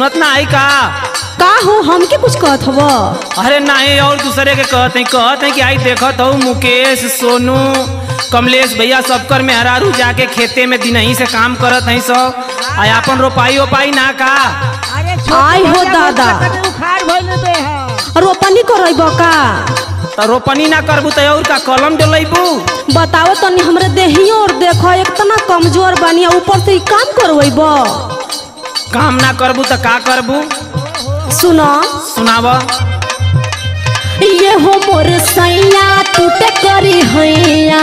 सुनत ना आई का हो हमके कुछ कहत हव? अरे नहीं और दूसरे के कहत है कि आई देखत हो मुकेश सोनू कमलेश भैया सबकर मेहरारू जाके खेते में दिन ही से काम करत है सब आई अपन रोपाई ओपाई ना का। आई हो दादा रोपनी करब का? तो रोपनी ना करबू तो और का कलम डलेबू? बताओ तनी हमरे देहियो और देखो इतना कमजोर बनी ऊपर से काम करब। काम ना करबू तो का करबू? सुनो सुनाव। ये हो मोर सैया टूटे करी हैया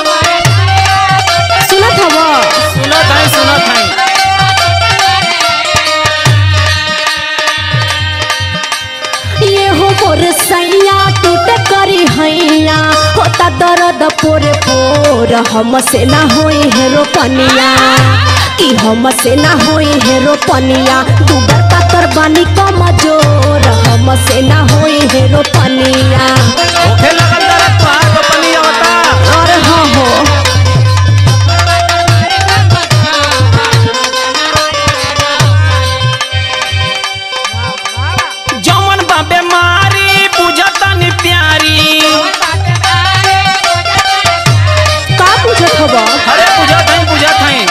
सुनत हव? सुनत है ये हो मोर सैया टूटे करी हैया होता दर्द पोरे पोर हमसे ना होई है रोपनिया कि हमसे ना होई है रोपनिया दुबर पातर बानी कमजोर हमसे ना होई है रोपनिया। ओखे लगल दरद तोहार रोपनी आवता। अरे हाँ हो जमन बाबे मारी बुझता नि प्यारी का पूछत हव? अरे बुझत है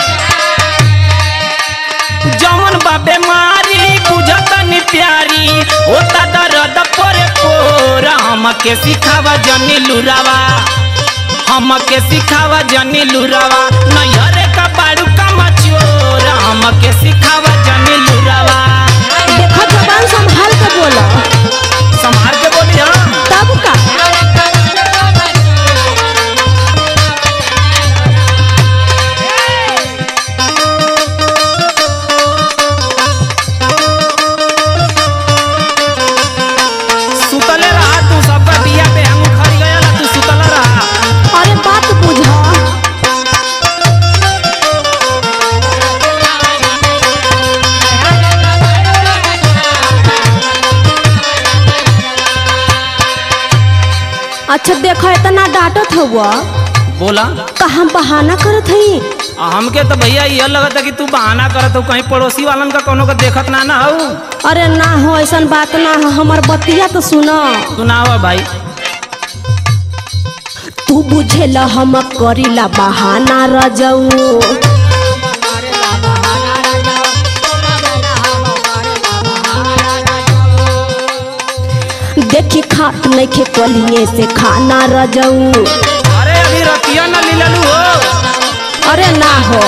जमन बाबे मारी बुझता नि प्यारी होता दर्द पोरे पोर हमके सिखावा जनी लुरावा हमके सिखावा जनी लुरावा नैहरे का बाड़ू का मचोर हमके सिखावा जनी लुरावा। देखो जबान संभाल के बोलो। संभाल के बोली हम तब का सुतले रहा तू सबका दिया पे हम खरी गया तू सुतला रहा। अरे बात बुझो अच्छा देखो इतना डांटत हुआ बोला का हम बहाना करत हई? हमके तो भैया यह लगता है कि तू बहाना करत हो कहीं पड़ोसी वालन का कोनो का देखत ना हो। अरे ना हो ऐसा बात ना हो हमार बतिया तो सुनो। सुनावा भाई। तू बुझेला हम करीला बहाना रजऊ देखी खात नहीं खे कलिए से खाना रजऊ। अरे अभी रतिया ना लीलू हो। अरे ना हो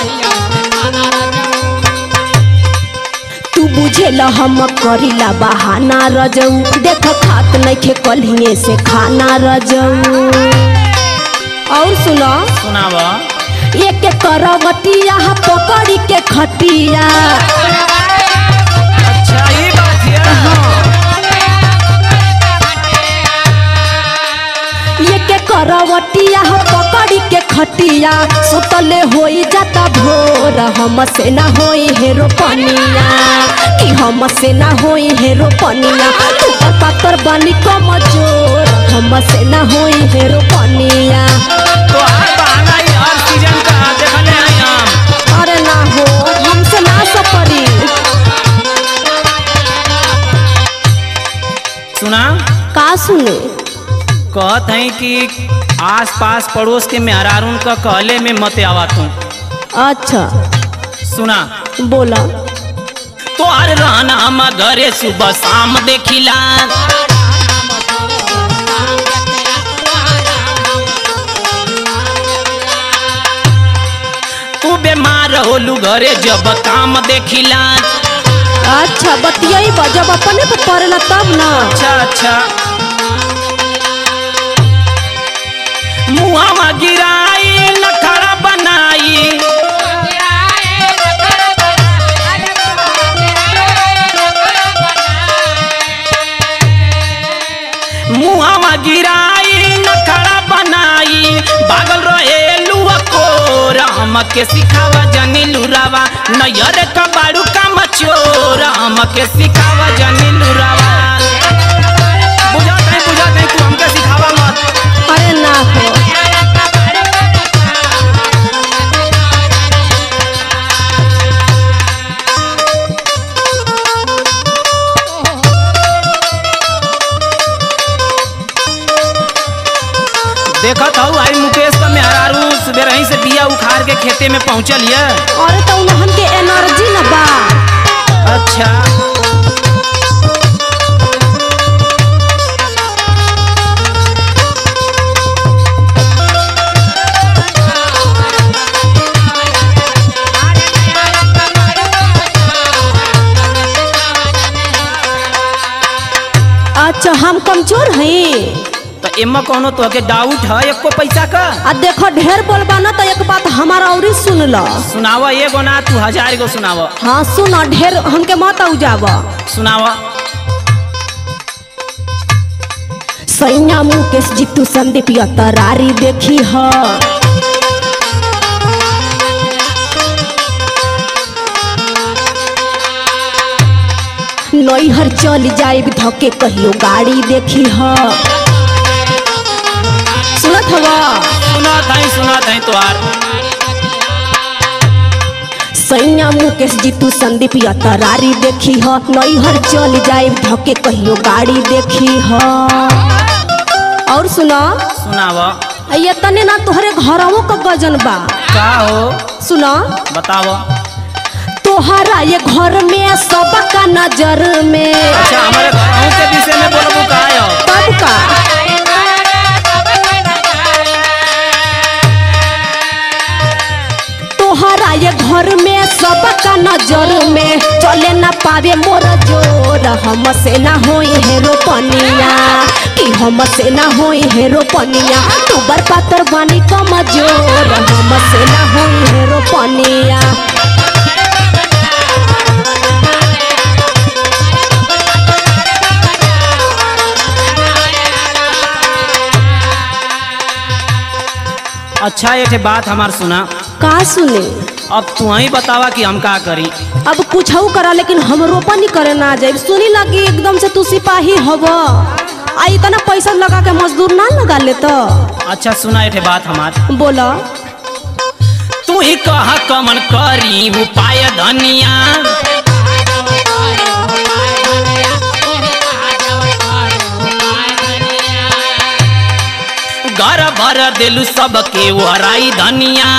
तू बुझेला हम करीला बहाना रजऊ देख खात नहीं खे कलिए से खाना रजऊ। और सुनो सुनावा। एक करवटिया पकड़ी के खटिया अच्छा ये बात है। ये करवटिया पकड़ी के खटिया सुतले होई जाता भोर हमसे ना होई है रोपनिया कि हमसे ना होई है रोपनिया तू पातर बानी कमजोर हमसे ना होई है रोपनिया। तो हर बहाना ही हर सीजन का देखले हैं हम। अरे ना हो हमसे ना सपरी। सुना का सुने? कहत हैं कि आस पास पड़ोस के मेहरारून का कहले में मत आवा तू। अच्छा सुना बोला। तो हर रहना हम घरे सुबह शाम देखिला तू बीमार होलू घरे जब काम देखिला। अच्छा बतियाई जब अपने पे पड़ेला तब ना। अच्छा अच्छा मुहावा गिराई नखरा बनाई मुहावा गिराई नखरा बनाई भागल रहे लुआ कोर हमके सिखावा जनी लुरावा नैहर का बाड़ू का मचोर हमके सिखावा जनी लुरावा। बुझात है तू हमके सिखावा मत। अरे ना हो हमार के खेते में पहुँचल है। अरे तो उन्हन के एनर्जी न बा। अच्छा अच्छा हम कमजोर हैं। तो एमा कोनो तो के डाउट है एको पैसा का? आ देखो ढेर बोलबा ना तो एक बात हमारा और सुन लो। सुनावा एगो ना तू 1000 गो सुनावा। हाँ सुन ढेर हमके मत उजाव। सुनावा। सैया मुकेश जीतू संदीप तरारी देखी ह। नैहर चल जाए धके कहियो गाड़ी देखी ह। सुनत हवा? सुना था तोहार। सैया मुकेश जीतू संदीप तरारी देखी ह। नैहर चल जाए धके कहियो गाड़ी देखी ह। और सुना सुनावा। ये तने ना तोहरे घरवो का गजन बा। का हो? सुना बतावा। तोहरा ये घर में सबका नजर में। अच्छा हमारे गाँव के विषय में बोलबू का है? तब का तोहरा ये घर में सबका नजर में। चले ना पावे मोर जोर हमसे ना होई हेरो पनिया। कि हमसे ना होई हेरो पनिया। तू बर पातर बानी कमजोर हमसे ना होई हेरो पनिया। अच्छा ये बात हमार सुना। का सुने? अब तू ही बतावा कि हम का करी। अब कुछ करा लेकिन हम रोपनी करे ना जाए। सुनी लगी एकदम से तू सिपाही हव। आई इतना पैसा लगा के मजदूर ना लगा ले तो। अच्छा सुना ये बात हमार। बोला। तू ही कहा कमन करी उपाय धनिया। घर भर दिलू सबके वराई धनिया।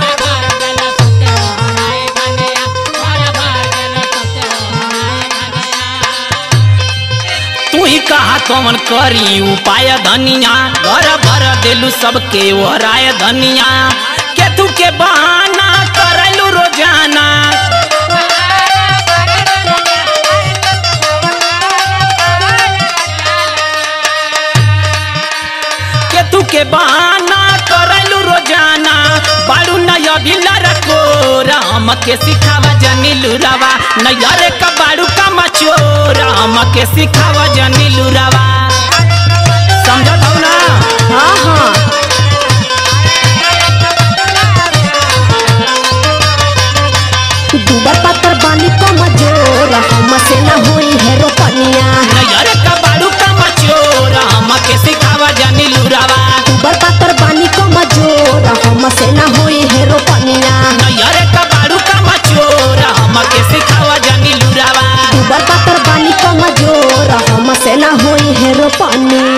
तू ही कहा कौन करी उपाय धनिया। घर भर दिलू सबके वराय धनिया। केतु के बहाना करलू रोजाना। केतु के बहाना करलू रोजाना। बारू नया भिलर को राम के सिखावा जनीलू रवा। नैयर का बारू का मचोर राम के सिखावा जनीलू रवा। समझत हो ना? हाँ हाँ दूबर पत्थर बानी कमजोर हमसे ना होई हेरो पनिया। नैयर का बारू का मचोर राम के सिखावा जनीलू रवा। दूबर पत्थर बानी कमजोर हमसे ना होई हेरो पनिया। नैयर का बारू का मचोर राम के सिखावा जनीलू रवा। दूबर पत्थर बानी कमजोर हमसे ना होई हेरो पनिया।